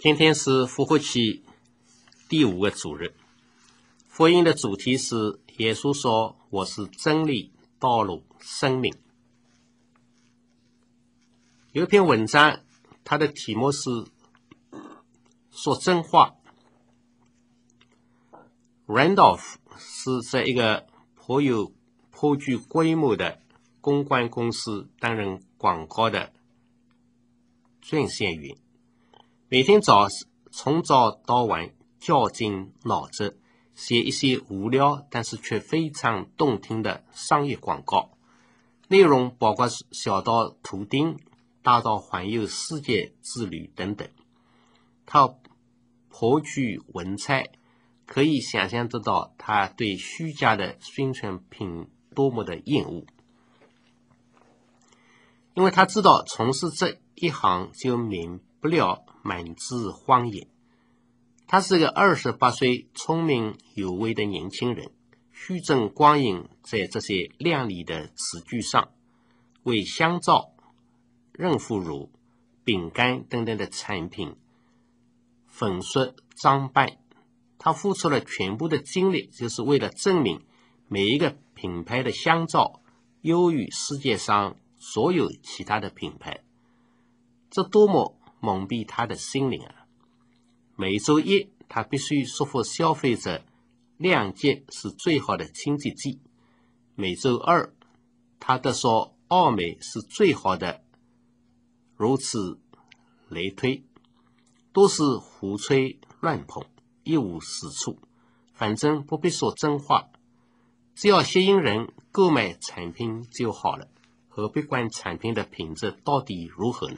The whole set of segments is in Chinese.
今天是复活期第5个主日，福音的主题是耶稣说：“我是真理、道路、生命。”有一篇文章，它的题目是说真话。Randolph 是在一个颇具规模的公关公司担任广告的撰写员，每天从早到晚绞尽脑汁写一些无聊但是却非常动听的商业广告，内容包括小到图钉，大到环游世界之旅等等。他颇具文采，可以想象得到他对虚假的宣传品多么的厌恶，因为他知道从事这一行就免不了满纸谎言。他是个28岁聪明有为的年轻人，虚增光阴在这些亮丽的词句上，为香皂、润肤乳、饼干等等的产品粉刷装扮。他付出了全部的精力，就是为了证明每一个品牌的香皂优于世界上所有其他的品牌。这多么蒙蔽他的心灵啊！每周一，他必须说服消费者亮洁是最好的清洁剂；每周二，他得说奥美是最好的，如此类推，都是胡吹乱捧，一无是处。反正不必说真话，只要吸引人购买产品就好了，何必管产品的品质到底如何呢？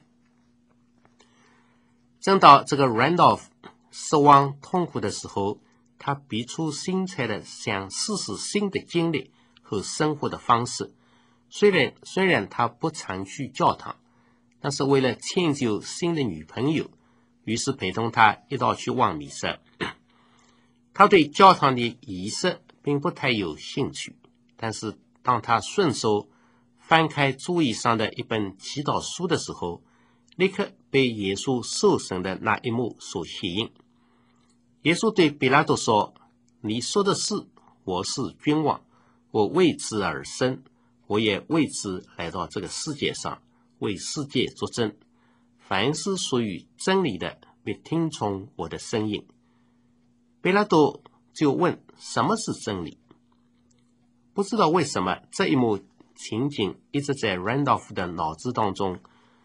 正当这个 Randolph 失望痛苦的时候，他别出心裁的想试试新的经历和生活的方式。虽然他不常去教堂，但是为了迁就新的女朋友，于是陪同他一道去望弥撒。他对教堂的仪式并不太有兴趣，但是当他顺手翻开桌椅上的一本祈祷书的时候，立刻被耶稣受审的那一幕所吸引。耶稣对比拉多说：“你说的是，我是君王，我为之而生，我也为之来到这个世界上，为世界作证。凡是属于真理的，必听从我的声音。”比拉多就问：“什么是真理？”不知道为什么这一幕情景一直在 Randolph 的脑子当中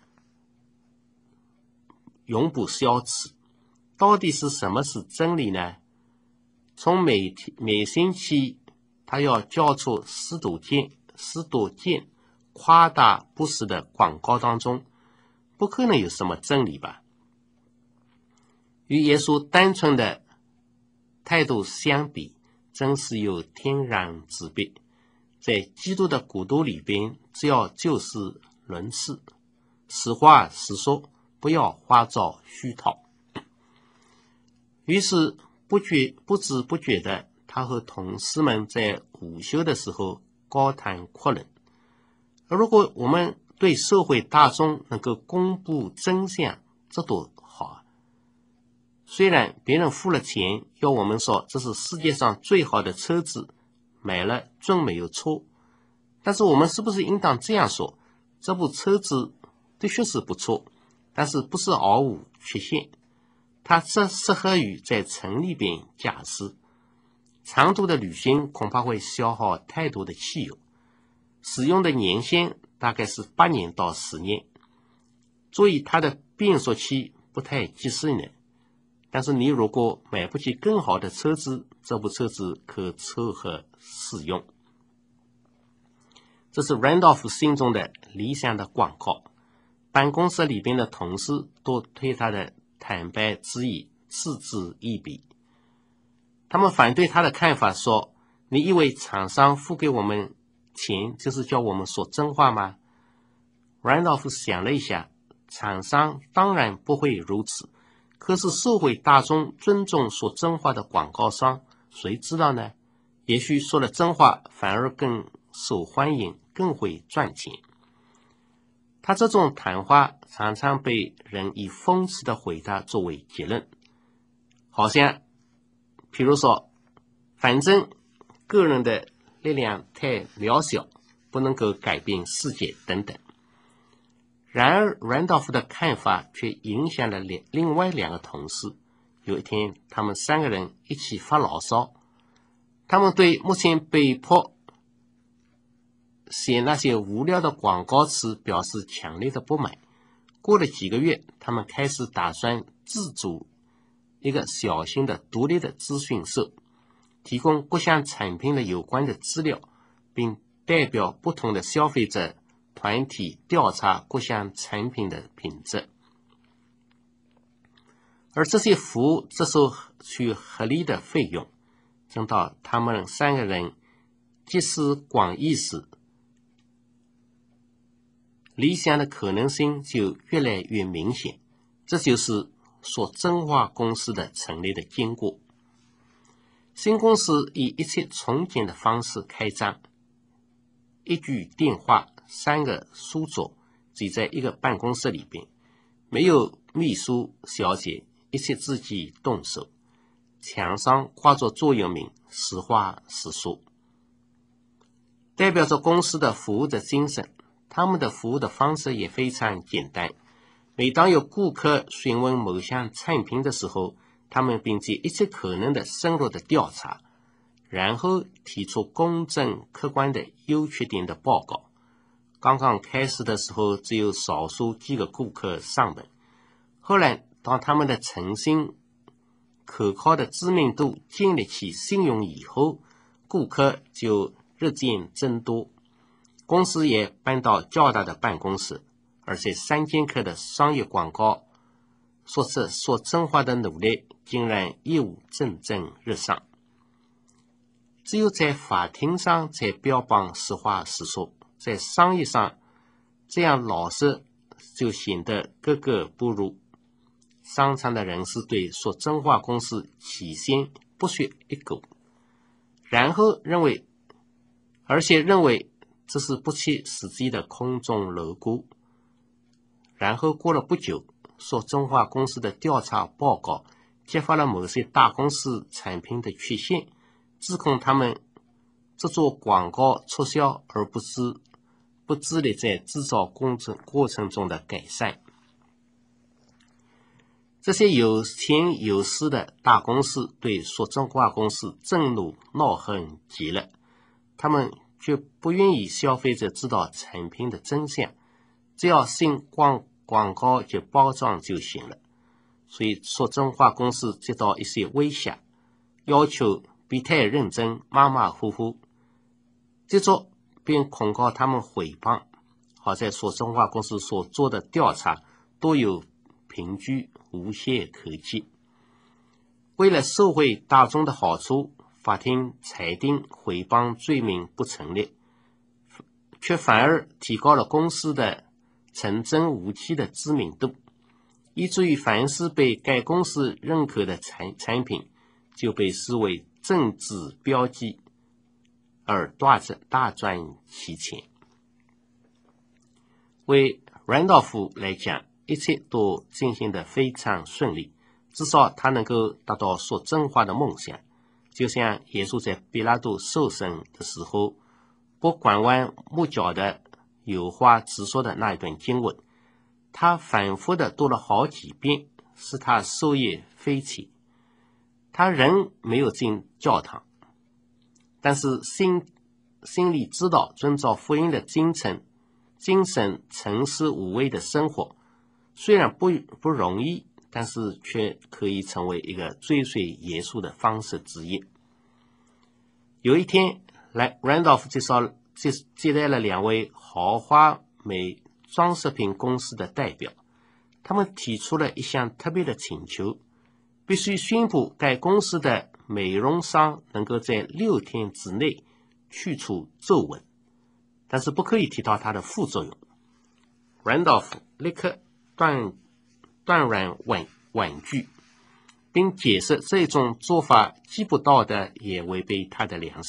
永不消失。到底是什么是真理呢？从每星期他要交出10多件夸大不实的广告当中，不可能有什么真理吧？与耶稣单纯的态度相比，真是有天壤之别。在基督的国度里边，只要就事论事，实话实说，不要花招虚套。于是不知不觉的，他和同事们在午休的时候高谈阔论。而如果我们对社会大众能够公布真相，这多好啊！虽然别人付了钱要我们说这是世界上最好的车子，买了准没有错，但是我们是不是应当这样说：这部车子的确是不错，但是不是毫无缺陷，它只适合于在城里边驾驶，长途的旅行恐怕会消耗太多的汽油，使用的年限大概是8年到10年，所以它的变速器不太及时呢。但是你如果买不起更好的车子，这部车子可凑合使用。这是 Randolph 心中的理想的广告。办公室里边的同事都对他的坦白之意嗤之以鼻。他们反对他的看法，说：“你以为厂商付给我们钱就是叫我们说真话吗？” Randolph 想了一下，厂商当然不会如此，可是社会大众尊重说真话的广告商，谁知道呢？也许说了真话反而更受欢迎，更会赚钱。他这种谈话常常被人以讽刺的回答作为结论，好像譬如说，反正个人的力量太渺小，不能够改变世界等等。然而阮道夫的看法却影响了另外2个同事。有一天，他们3个人一起发牢骚，他们对目前被迫写那些无聊的广告词表示强烈的不满。过了几个月，他们开始打算自组一个小型的独立的资讯社，提供各项产品的有关的资料，并代表不同的消费者团体调查各项产品的品质。而这些服务只收取合理的费用。等到他们3个人集思广益时，理想的可能性就越来越明显。这就是说真话公司的成立的经过。新公司以一切从简的方式开张，一句电话，3个书桌挤在一个办公室里边，没有秘书小姐，一切自己动手。墙上挂着座右铭，实话实说，代表着公司的服务的精神。他们的服务的方式也非常简单。每当有顾客询问某项产品的时候，他们并借一切可能的深入的调查，然后提出公正客观的优缺点的报告。刚刚开始的时候，只有少数几个顾客上门。后来，当他们的诚信可靠的知名度建立起信用以后，顾客就日渐增多。公司也搬到较大的办公室，而且3000克的商业广告说真话的努力竟然业务蒸蒸日上。只有在法庭上才标榜实话实说，在商业上这样老实就显得格格不入。商场的人士对说真话公司起先不屑一顾，而且认为这是不切实际的空中楼阁。然后过了不久，说真话公司的调查报告揭发了某些大公司产品的缺陷，指控他们只做广告促销，而不致力在制造过程中的改善。这些有钱有势的大公司对说真话公司震怒恼恨极了，他们却不愿意消费者知道产品的真相，只要信广告及包装就行了。所以说真话公司接到一些威胁，要求别太认真，马马虎虎，接着便控告他们诽谤。好在说真话公司所做的调查都有凭据，无懈可击。为了社会大众的好处，法庭裁定诽谤罪名不成立，却反而提高了公司的诚真无欺的知名度，以至于凡是被该公司认可的产品就被视为政治标记，而大赚其钱。为阮道夫来讲，一切都进行得非常顺利，至少他能够达到说真话的梦想。就像耶稣在比拉多受审的时候，不拐弯抹角的有话直说的那一段经文，他反复的读了好几遍，使他受益匪浅。他仍没有进教堂，但是心里知道遵照福音的精神诚实无畏的生活，虽然不容易，但是却可以成为一个追随耶稣的方式之一。有一天，阮道夫接待了2位豪华美装饰品公司的代表，他们提出了一项特别的请求，必须宣布该公司的美容商能够在6天之内去除皱纹，但是不可以提到它的副作用。阮道夫立刻断然婉拒，并解释这种做法既不道德也违背他的良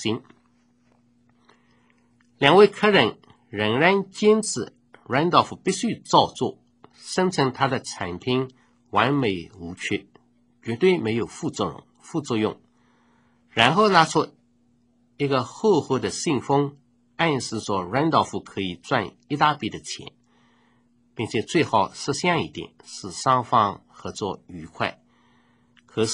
心。2位客人仍然坚持阮道夫必须照做， 声称他的产品完美无缺，绝对没有副作用，然后拿出一个厚厚的信封，暗示说 Randolph 可以赚一大笔的钱，并且最好识相一点，使双方合作愉快。可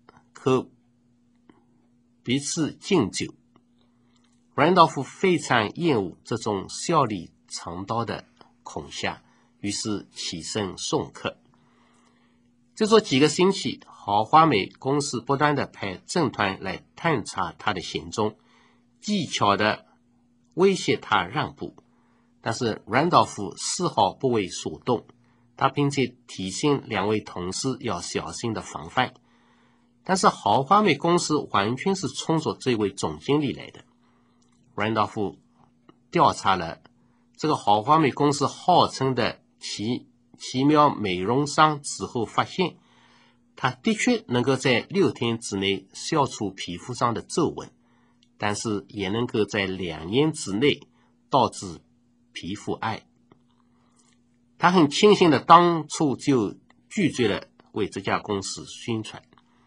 彼此敬酒。Randolph 非常厌恶这种笑里藏刀的恐吓，于是起身送客。就说几个星期，豪华美公司不断地派侦团来探查他的行踪，技巧地威胁他让步，但是 Randolph 丝毫不为所动，他并且提醒两位同事要小心的防范。但是豪华美公司完全是冲着这位总经理来的。Randolph 调查了这个豪华美公司号称的奇妙美容霜之后，发现它的确能够在6天之内消除皮肤上的皱纹，但是也能够在2年之内导致皮肤癌。他很庆幸的当初就拒绝了为这家公司宣传。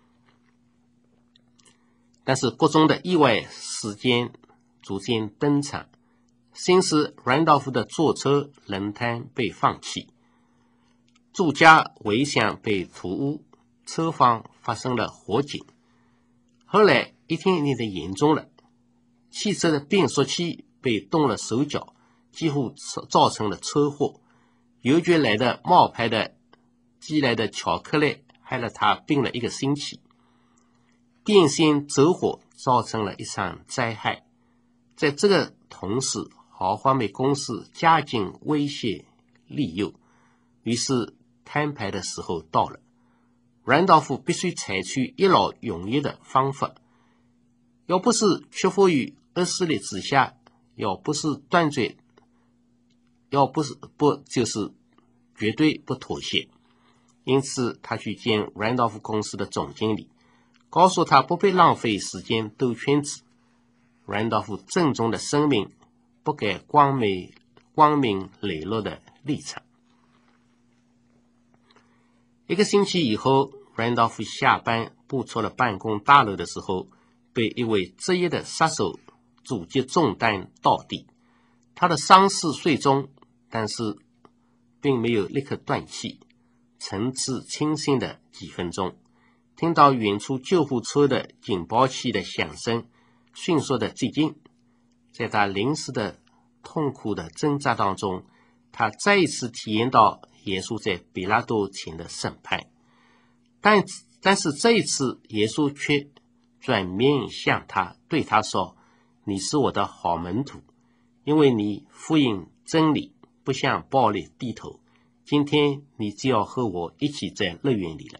但是各种的意外事件逐渐登场，先是 Randolph 的坐车轮胎被放弃，住家围墙被涂污，车房发生了火警。后来一天一天的严重了，汽车的变速器被动了手脚，几乎造成了车祸。邮局来的冒牌的寄来的巧克力害了他病了1个星期。电线走火造成了一场灾害。在这个同时，豪华美公司加紧威胁利诱，于是摊牌的时候到了。Randolph 必须采取一劳永逸的方法，要不是屈服于恶势力之下，要不是断绝，要不就是绝对不妥协。因此他去见 Randolph 公司的总经理，告诉他不必浪费时间兜圈子。Randolph 郑重地声明不改光明磊落的立场。1个星期以后， Randolph 下班步出了办公大楼的时候，被一位职业的杀手阻击中弹倒地。他的伤势虽重，但是并没有立刻断气，神志清醒的几分钟，听到远处救护车的警报器的响声迅速的接近。在他临时的痛苦的挣扎当中，他再一次体验到耶稣在比拉多前的审判。但是这一次耶稣却转面向他，对他说，你是我的好门徒，因为你福音真理，不向暴力低头，今天你就要和我一起在乐园里了。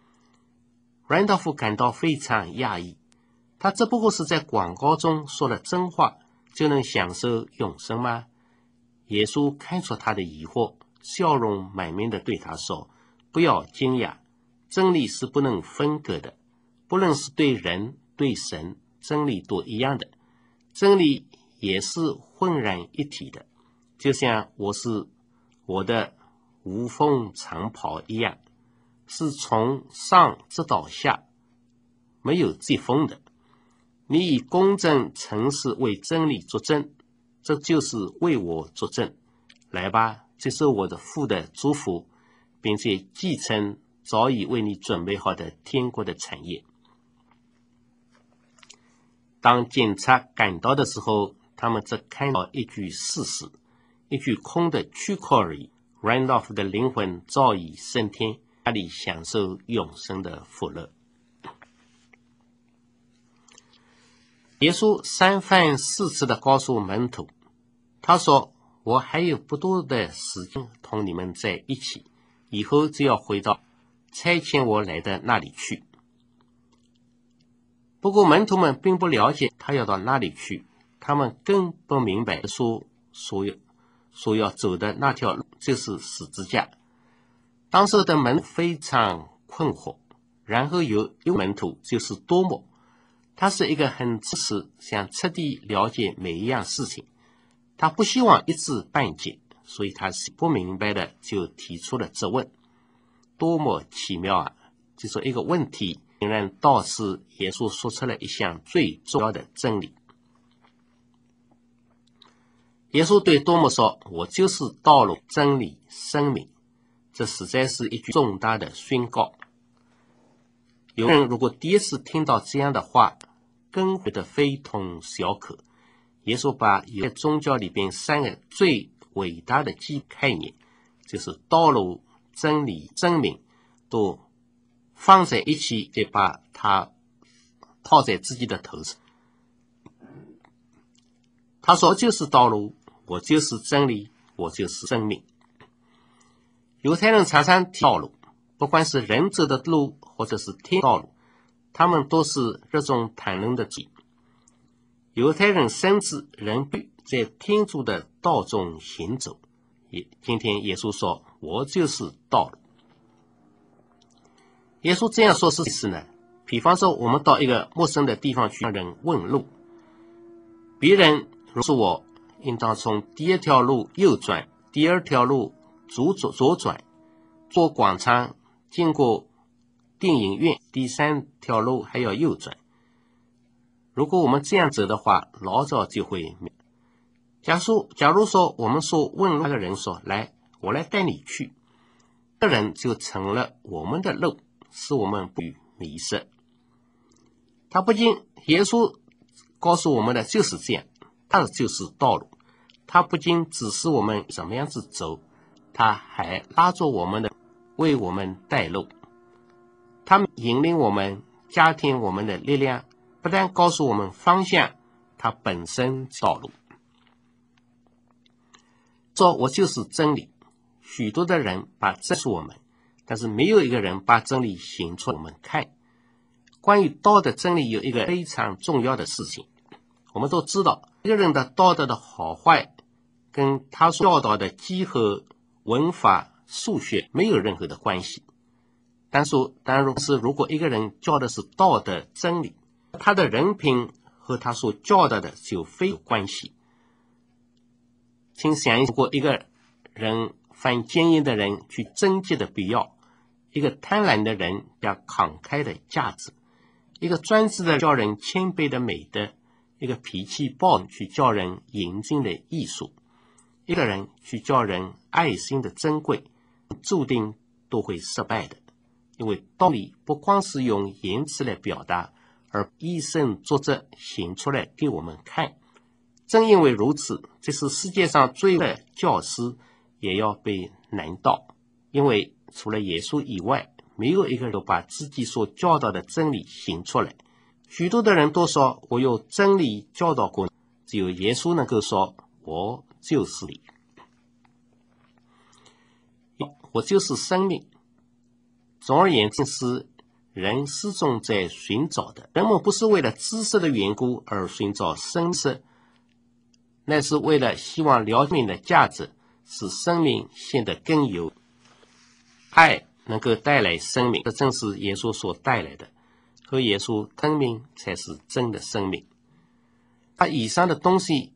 Randolph 感到非常讶异，他这不过是在广告中说了真话就能享受永生吗？耶稣看出他的疑惑，笑容满面地对他说，不要惊讶，真理是不能分割的，不论是对人对神，真理都一样的，真理也是浑然一体的，就像我是我的无缝长袍一样，是从上直到下没有接缝的。你以公正诚实为真理作证，这就是为我作证。来吧，接受我的父的祝福，并且继承早已为你准备好的天国的产业。当警察赶到的时候，他们只看到一具事实，一具空的躯壳而已。Randolph 的灵魂早已升天，那里享受永生的福乐。耶稣3番4次的告诉门徒，他说，我还有不多的时间同你们在一起，以后就要回到差遣我来的那里去。不过门徒们并不了解他要到哪里去，他们更不明白所要走的那条路就是十字架。当时的门非常困惑，然后有一位门徒就是多默，他是一个很知识，想彻底了解每一样事情，他不希望一知半解， 所以他不明白的就提出了质问。多么奇妙啊！就说一个问题，竟然导致耶稣说出了一项最重要的真理。耶稣对多默说：“我就是道路、真理、生命。”这实在是一句重大的宣告。有人如果第一次听到这样的话，更觉得非同小可。耶稣把犹太宗教里边三个最伟大的基概念，就是道路、真理、生命，都放在一起，再把它套在自己的头上。他说：“我就是道路，我就是真理，我就是生命。”犹太人常常提道路，不管是人走的路或者是天道路，他们都是热衷谈论的主义。犹太人深知人必在天主的道中行走。今天耶稣说：“我就是道路。”耶稣这样说是意思呢？比方说，我们到一个陌生的地方去向人问路，别人如说我应当从第一条路右转，第二条路左转，过广场，经过电影院，第三条路还要右转。如果我们这样走的话，老早就会。假如说我们说问路那个人说：“来，我来带你去。”这人就成了我们的路，使我们不迷失。他不仅耶稣告诉我们的就是这样，他就是道路。他不仅指示我们怎么样子走，他还拉着我们的，为我们带路。他引领我们，加添我们的力量，不但告诉我们方向，它本身道路。说我就是真理，许多的人把真理告诉我们，但是没有一个人把真理行出我们看。关于道德真理有一个非常重要的事情，我们都知道，一个人的道德的好坏跟他所教导的几何、文法、数学没有任何的关系。但是如果一个人教的是道德真理，他的人品和他所教导的就非有关系。请想一想，如果一个人犯奸淫的人去贞洁的必要，一个贪婪的人要慷慨的价值，一个专制的叫人谦卑的美德，一个脾气暴去叫人严谨的艺术，一个人去叫人爱心的珍贵，注定都会失败的。因为道理不光是用言辞来表达，而以身作则行出来给我们看。正因为如此，这是世界上最的教师也要被难倒，因为除了耶稣以外，没有一个人把自己所教导的真理行出来。许多的人都说我有真理教导过，只有耶稣能够说我就是理，我就是生命。总而言之，是人始终在寻找的。人们不是为了知识的缘故而寻找生识，那是为了希望了解生命的价值，使生命显得更有爱，能够带来生命。这正是耶稣所带来的，和耶稣生命才是真的生命。把以上的东西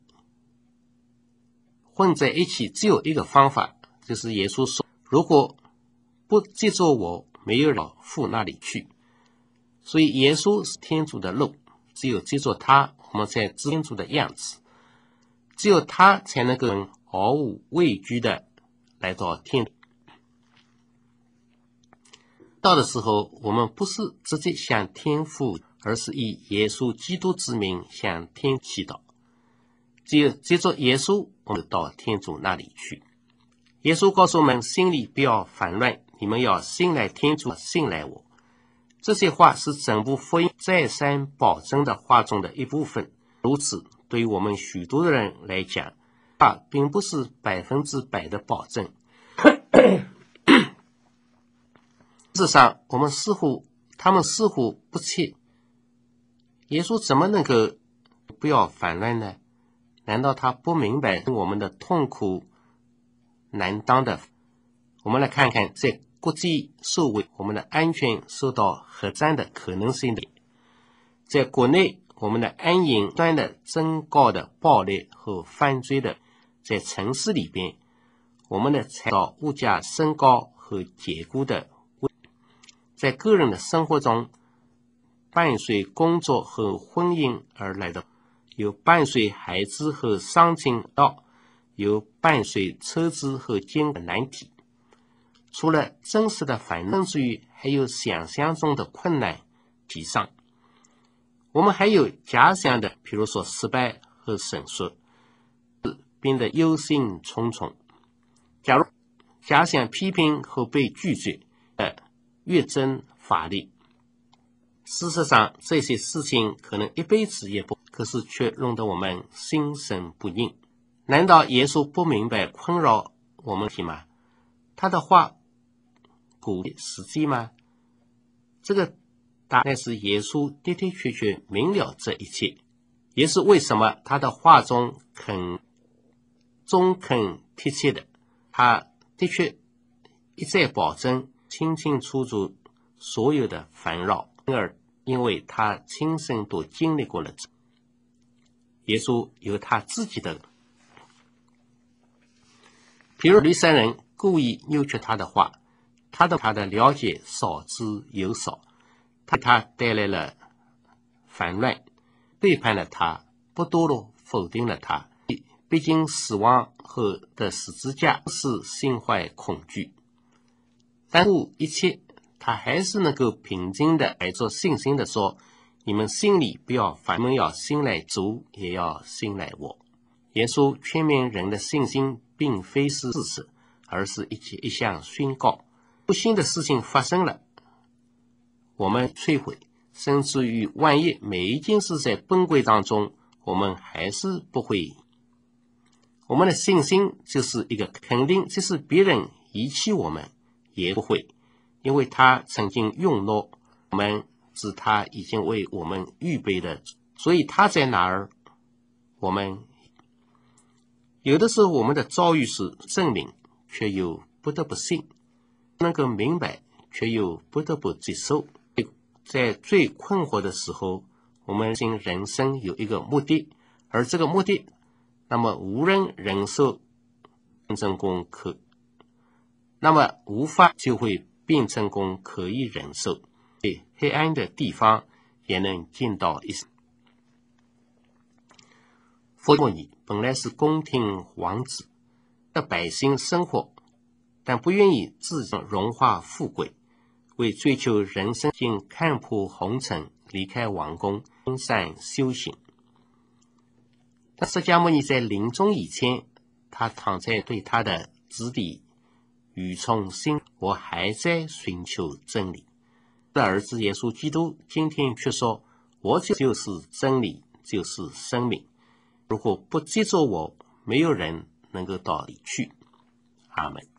混在一起，只有一个方法，就是耶稣说：“如果不接受我，没有人到父那里去。”所以耶稣是天主的路，只有接受他，我们才知天主的样子。只有他才能够毫无畏惧的来到天。到的时候，我们不是直接向天父，而是以耶稣基督之名向天祈祷。只有接受耶稣，我们到天主那里去。耶稣告诉我们，心里不要烦乱，你们要信赖天主，信赖我。这些话是整部福音再三保证的话中的一部分。如此，对于我们许多的人来讲，并不是100%的保证。事实上，他们似乎不切。耶稣怎么能够不要烦乱呢？难道他不明白我们的痛苦难当的？我们来看看，在国际社会，我们的安全受到核战的可能性的，在国内，我们的安营不断的增高的暴力和犯罪的，在城市里边， 我们的财到物价升高和结构的问题，在个人的生活中，伴随工作和婚姻而来的，有伴随孩子和伤亲到，有伴随车子和监管难题。除了真实的烦恼，甚至于还有想象中的困难提上。我们还有假想的，比如说失败和损失，变得忧心忡忡。假如假想批评和被拒绝，越增乏力。事实上，这些事情可能一辈子也不，可是却弄得我们心神不宁。难道耶稣不明白困扰我们题吗？他的话鼓励实际吗？这个答案是耶稣的的确确明了这一切，也是为什么他的话中中肯贴切的，他的确一再保证清清楚楚所有的烦扰，因为他亲身都经历过了。耶稣有他自己的，比如律法人故意扭曲他的话，他的了解少之又少，他带来了烦乱，背叛了他，不堕落否定了他。毕竟死亡后的十字架是心怀恐惧，但一切他还是能够平静的怀着信心的说，你们心里不要烦，你们要信赖主，也要信赖我。耶稣劝勉人的信心并非是事实，而是一项宣告。不幸的事情发生了，我们摧毁，甚至于万一每一件事在崩溃当中，我们还是不会。我们的信心就是一个肯定，即使别人遗弃我们也不会，因为他曾经用诺我们，是他已经为我们预备的，所以他在哪儿，我们有的时候我们的遭遇是证明，却又不得不信，能够明白，却又不得不接受。在最困惑的时候，我们人生有一个目的，而这个目的那么无人忍受成功那么无法就会变成功可以忍受，黑暗的地方也能见到一些。佛摩尼本来是宫廷王子的百姓生活，但不愿意自荣华富贵，为追求人生竟看破红尘，离开王宫登山修行。但释迦牟尼在临终以前，他躺在对他的子弟语重心，我还在寻求真理。的儿子耶稣基督今天却说，我就是真理，就是生命。如果不接受我，没有人能够到里去。阿们。